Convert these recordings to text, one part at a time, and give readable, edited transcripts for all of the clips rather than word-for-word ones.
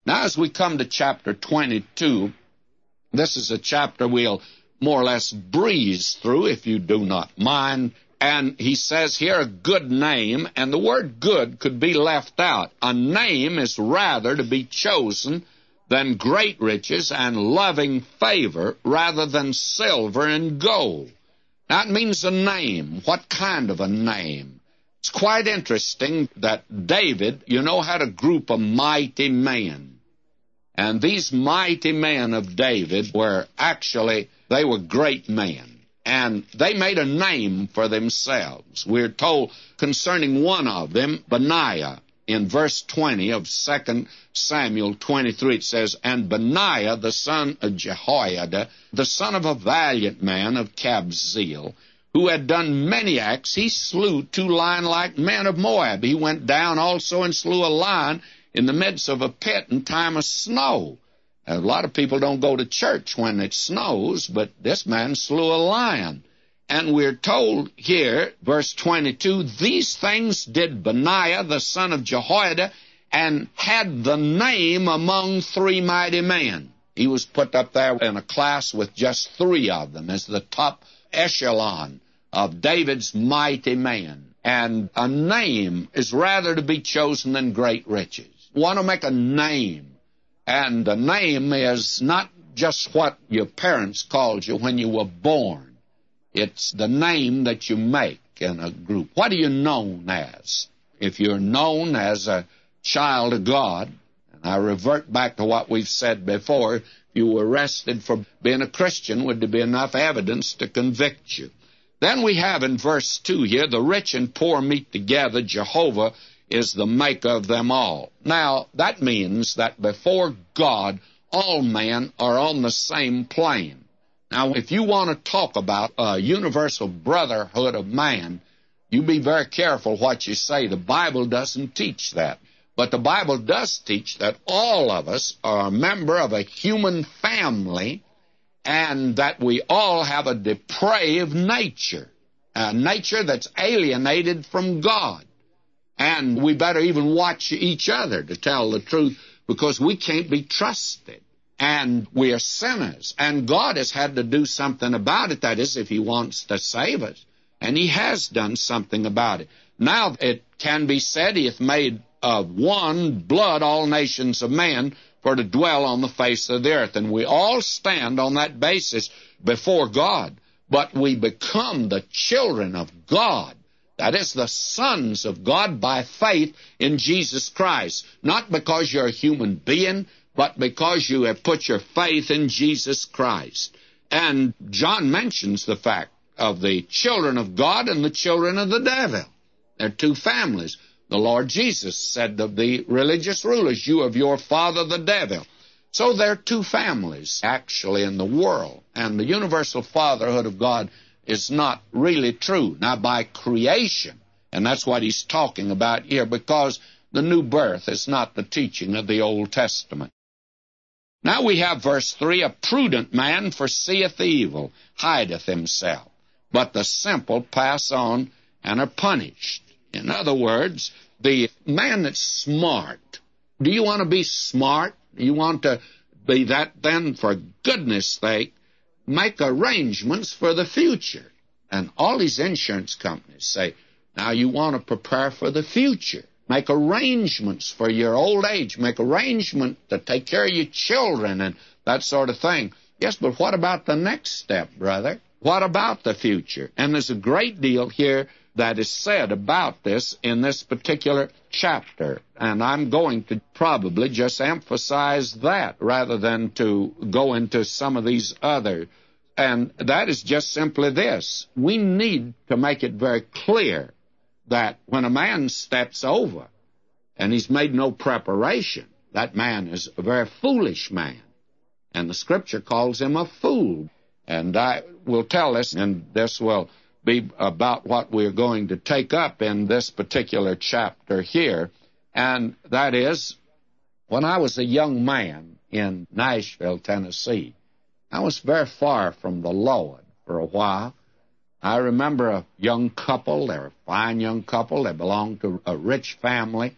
Now, as we come to chapter 22, this is a chapter we'll more or less breeze through, if you do not mind. And he says here, a good name, and the word good could be left out. A name is rather to be chosen than great riches and loving favor rather than silver and gold. That means a name. What kind of a name? It's quite interesting that David, had a group of mighty men. And these mighty men of David they were great men. And they made a name for themselves. We're told concerning one of them, Benaiah, in verse 20 of 2 Samuel 23, it says, And Benaiah, the son of Jehoiada, the son of a valiant man of Kabzeel, who had done many acts, he slew 2 lion-like men of Moab. He went down also and slew a lion in the midst of a pit in time of snow. A lot of people don't go to church when it snows, but this man slew a lion. And we're told here, verse 22, These things did Benaiah, the son of Jehoiada, and had the name among 3 mighty men. He was put up there in a class with just 3 of them as the top echelon of David's mighty men. And a name is rather to be chosen than great riches. You want to make a name. And a name is not just what your parents called you when you were born. It's the name that you make in a group. What are you known as? If you're known as a child of God, and I revert back to what we've said before, if you were arrested for being a Christian, would there be enough evidence to convict you? Then we have in verse 2 here, the rich and poor meet together, Jehovah is the maker of them all. Now, that means that before God, all men are on the same plane. Now, if you want to talk about a universal brotherhood of man, you be very careful what you say. The Bible doesn't teach that. But the Bible does teach that all of us are a member of a human family and that we all have a depraved nature, a nature that's alienated from God. And we better even watch each other, to tell the truth, because we can't be trusted. And we are sinners. And God has had to do something about it. That is, if He wants to save us. And He has done something about it. Now it can be said He hath made of one blood all nations of men for to dwell on the face of the earth. And we all stand on that basis before God. But we become the children of God. That is, the sons of God by faith in Jesus Christ. Not because you're a human being, but because you have put your faith in Jesus Christ. And John mentions the fact of the children of God and the children of the devil. They're 2 families. The Lord Jesus said of the religious rulers, you of your father the devil. So there are 2 families actually in the world. And the universal fatherhood of God is not really true. Now, by creation, and that's what he's talking about here, because the new birth is not the teaching of the Old Testament. Now we have verse 3, A prudent man foreseeth evil, hideth himself, but the simple pass on and are punished. In other words, the man that's smart, do you want to be smart? Do you want to be that? Then, for goodness sake, make arrangements for the future. And all these insurance companies say, now you want to prepare for the future. Make arrangements for your old age. Make arrangements to take care of your children and that sort of thing. Yes, but what about the next step, brother? What about the future? And there's a great deal here that is said about this in this particular chapter. And I'm going to probably just emphasize that rather than to go into some of these other. And that is just simply this. We need to make it very clear that when a man steps over and he's made no preparation, that man is a very foolish man. And the Scripture calls him a fool. And I will tell this, and this will be about what we're going to take up in this particular chapter here. And that is, when I was a young man in Nashville, Tennessee, I was very far from the Lord for a while. I remember a young couple. They were a fine young couple. They belonged to a rich family.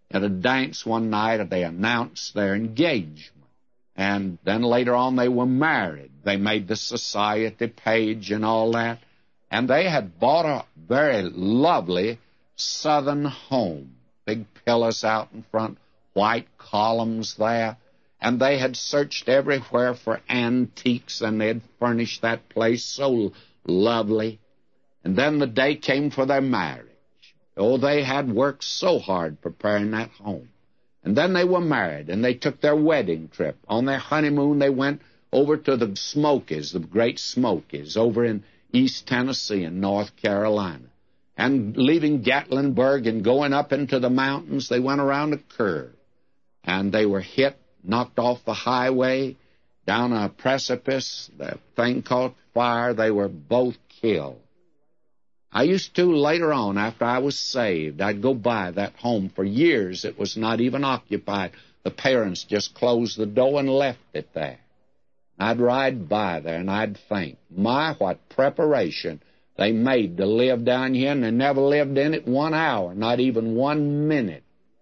At a dance one night, they announced their engagement. And then later on, they were married. They made the society page and all that. And they had bought a very lovely southern home. Big pillars out in front, white columns there. And they had searched everywhere for antiques, and they had furnished that place so lovely. And then the day came for their marriage. Oh, they had worked so hard preparing that home. And then they were married, and they took their wedding trip. On their honeymoon, they went over to the Smokies, the Great Smokies, over in East Tennessee and North Carolina. And leaving Gatlinburg and going up into the mountains, they went around a curve. And they were hit, knocked off the highway, down a precipice. The thing caught fire. They were both killed. I used to, later on, after I was saved, I'd go by that home. For years, it was not even occupied. The parents just closed the door and left it there. I'd ride by there, and I'd think, my, what preparation they made to live down here, and they never lived in it 1 hour, not even 1 minute.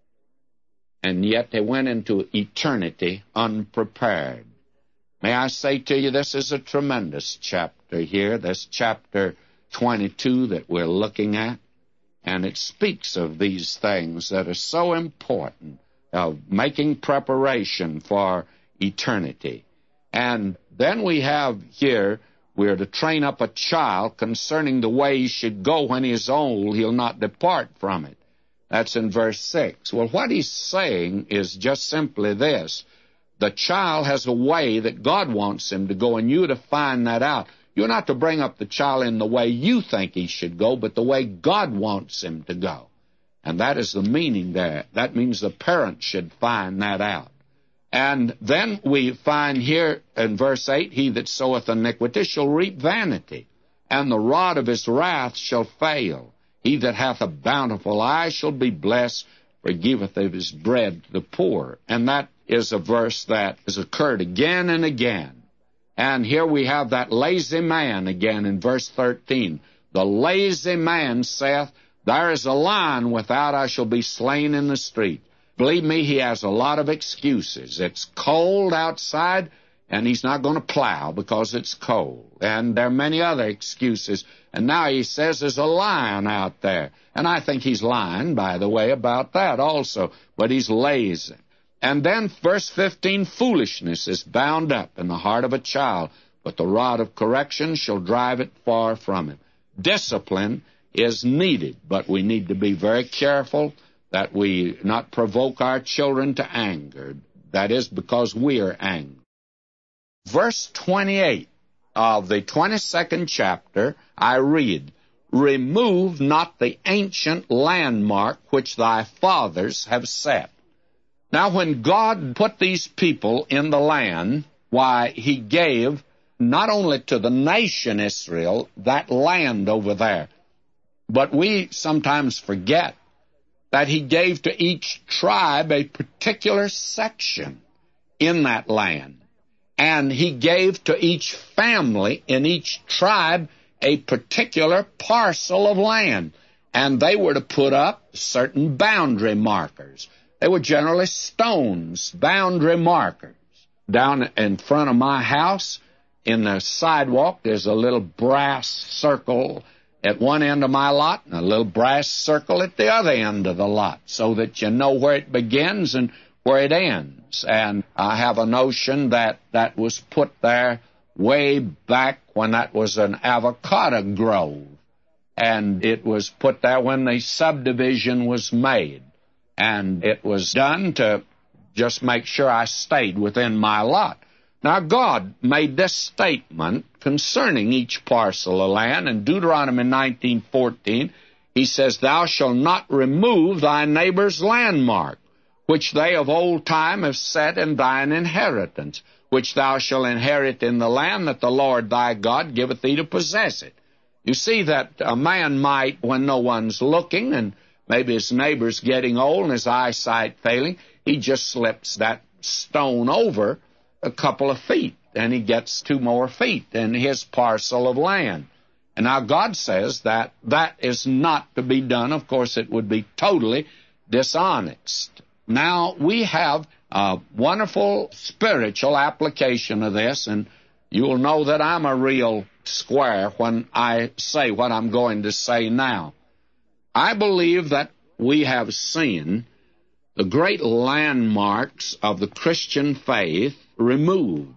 And yet they went into eternity unprepared. May I say to you, this is a tremendous chapter here, this chapter 22 that we're looking at, and it speaks of these things that are so important, of making preparation for eternity. And then we have here, we're to train up a child concerning the way he should go. When he is old, he'll not depart from it. That's in verse 6. Well, what he's saying is just simply this. The child has a way that God wants him to go, and you're to find that out. You're not to bring up the child in the way you think he should go, but the way God wants him to go. And that is the meaning there. That means the parent should find that out. And then we find here in verse 8, he that soweth iniquity shall reap vanity, and the rod of his wrath shall fail. He that hath a bountiful eye shall be blessed, for he giveth of his bread to the poor. And that is a verse that has occurred again and again. And here we have that lazy man again in verse 13. The lazy man saith, there is a lion without, I shall be slain in the street. Believe me, he has a lot of excuses. It's cold outside, and he's not going to plow because it's cold. And there are many other excuses. And now he says there's a lion out there. And I think he's lying, by the way, about that also. But he's lazy. And then verse 15, foolishness is bound up in the heart of a child, but the rod of correction shall drive it far from him. Discipline is needed, but we need to be very careful that we not provoke our children to anger. That is because we are angry. Verse 28 of the 22nd chapter, I read, remove not the ancient landmark which thy fathers have set. Now, when God put these people in the land, why, he gave not only to the nation Israel that land over there, but we sometimes forget that he gave to each tribe a particular section in that land. And he gave to each family in each tribe a particular parcel of land. And they were to put up certain boundary markers. They were generally stones, boundary markers. Down in front of my house, in the sidewalk, there's a little brass circle at one end of my lot and a little brass circle at the other end of the lot, so that you know where it begins and where it ends. And I have a notion that that was put there way back when that was an avocado grove. And it was put there when the subdivision was made. And it was done to just make sure I stayed within my lot. Now, God made this statement concerning each parcel of land. In Deuteronomy 19:14, he says, thou shalt not remove thy neighbor's landmark, which they of old time have set in thine inheritance, which thou shalt inherit in the land that the Lord thy God giveth thee to possess it. You see that a man might, when no one's looking, and maybe his neighbor's getting old and his eyesight failing, he just slips that stone over a couple of feet, and he gets 2 more feet in his parcel of land. And now God says that that is not to be done. Of course, it would be totally dishonest. Now, we have a wonderful spiritual application of this, and you'll know that I'm a real square when I say what I'm going to say now. I believe that we have seen the great landmarks of the Christian faith removed.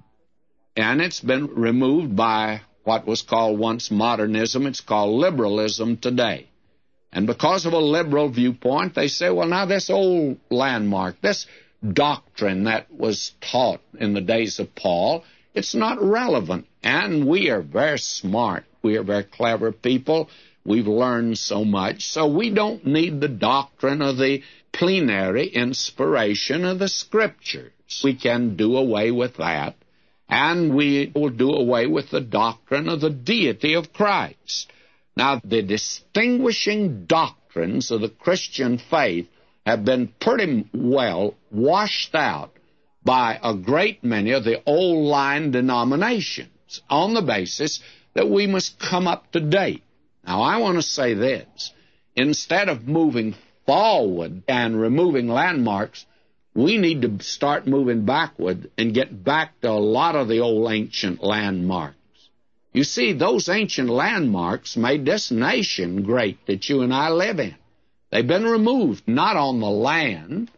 And it's been removed by what was called once modernism. It's called liberalism today. And because of a liberal viewpoint, they say, well, now this old landmark, this doctrine that was taught in the days of Paul, it's not relevant. And we are very smart. We are very clever people. We've learned so much. So we don't need the doctrine of the plenary inspiration of the Scriptures. We can do away with that. And we will do away with the doctrine of the deity of Christ. Now, the distinguishing doctrines of the Christian faith have been pretty well washed out by a great many of the old-line denominations on the basis that we must come up to date. Now, I want to say this. Instead of moving forward and removing landmarks, we need to start moving backward and get back to a lot of the old ancient landmarks. You see, those ancient landmarks made this nation great that you and I live in. They've been removed, not on the land.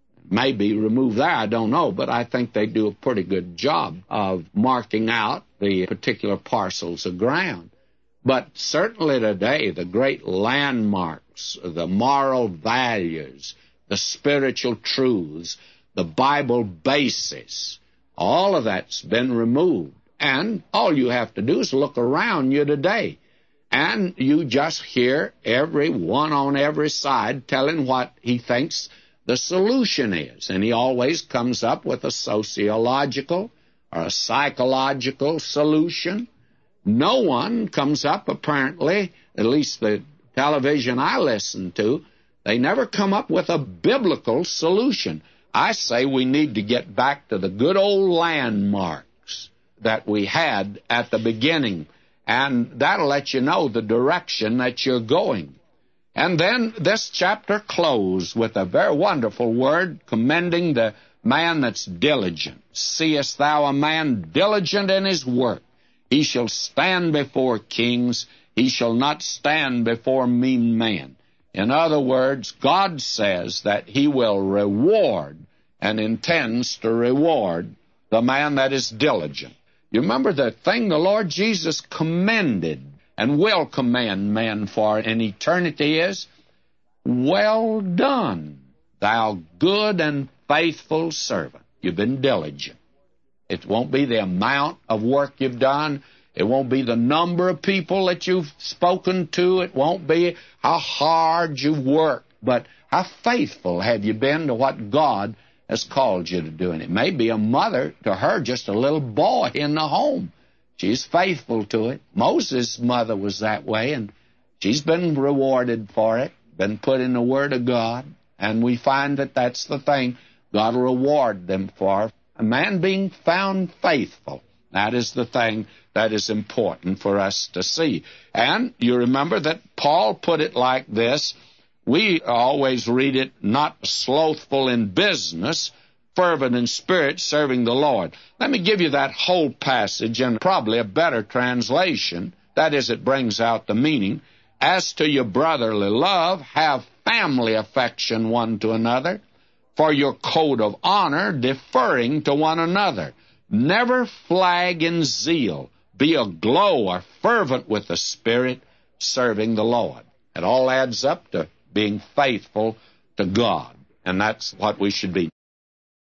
Maybe removed there, I don't know, but I think they do a pretty good job of marking out the particular parcels of ground. But certainly today, the great landmarks, the moral values, the spiritual truths, the Bible basis, all of that's been removed. And all you have to do is look around you today, and you just hear everyone on every side telling what he thinks the solution is. And he always comes up with a sociological or a psychological solution. No one comes up, apparently, at least the television I listen to, they never come up with a biblical solution. I say we need to get back to the good old landmarks that we had at the beginning, and that'll let you know the direction that you're going. And then this chapter closed with a very wonderful word commending the man that's diligent. Seest thou a man diligent in his work? He shall stand before kings. He shall not stand before mean men. In other words, God says that he will reward and intends to reward the man that is diligent. You remember the thing the Lord Jesus commended and will commend men for in eternity is, well done, thou good and faithful servant. You've been diligent. It won't be the amount of work you've done. It won't be the number of people that you've spoken to. It won't be how hard you've worked. But how faithful have you been to what God has called you to do? And it may be a mother, to her, just a little boy in the home. She's faithful to it. Moses' mother was that way, and she's been rewarded for it, been put in the Word of God. And we find that that's the thing God will reward them for. A man being found faithful. That is the thing that is important for us to see. And you remember that Paul put it like this. We always read it, not slothful in business, fervent in spirit, serving the Lord. Let me give you that whole passage and probably a better translation. That is, it brings out the meaning. As to your brotherly love, have family affection one to another, for your code of honor deferring to one another. Never flag in zeal. Be aglow or fervent with the Spirit, serving the Lord. It all adds up to being faithful to God, and that's what we should be.